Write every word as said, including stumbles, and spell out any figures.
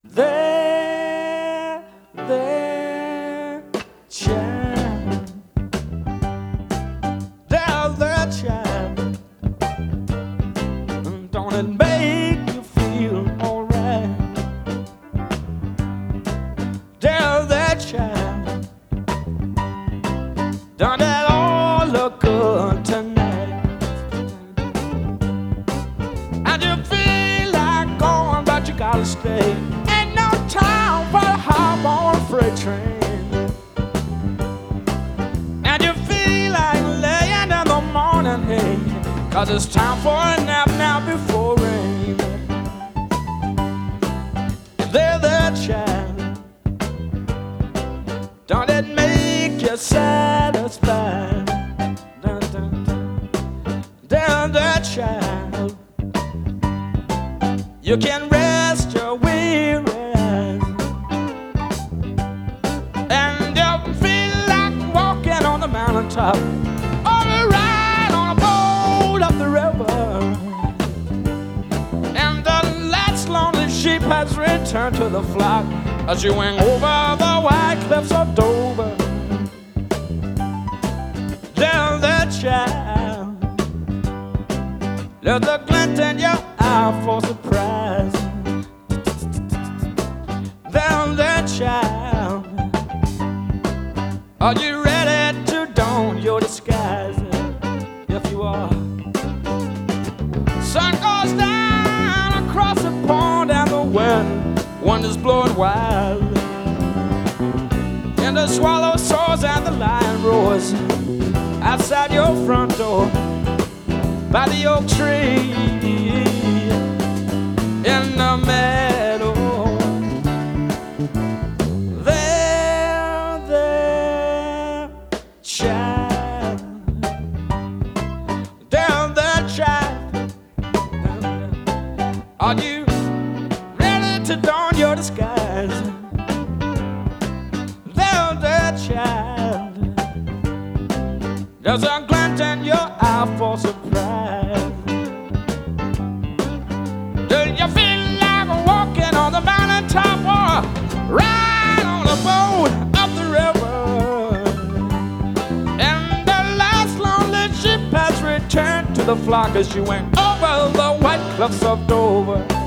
There, there, child. There, there, child. Don't it make you feel alright? There, there, child. Don't it all look good tonight? And you feel like going, but you gotta stay. Time for a hop on a freight train. And you feel like laying in the morning hay, cause it's time for a nap now before rain. There, there, child. Don't it make you satisfied? Dun, dun, dun. There, there, child. You can rest your weary mountaintop, or a ride on a boat up the river. And the last lonely sheep has returned to the flock as you wing over the white cliffs of Dover. There, there, child. There's a glint in your eye for surprise. There, there, child. Are you ready to don your disguise? If you are, sun goes down across the pond and the wind, wind is blowing wild, and the swallow soars and the lion roars outside your front door by the oak tree in the meadow. Child, down there, child. Are you ready to don your disguise? Down there, child. There's a glint in your eye for surprise. Do you feel like walking on the mountaintop or ride on a boat up the river? Return to the flock as you went over the white cliffs of Dover.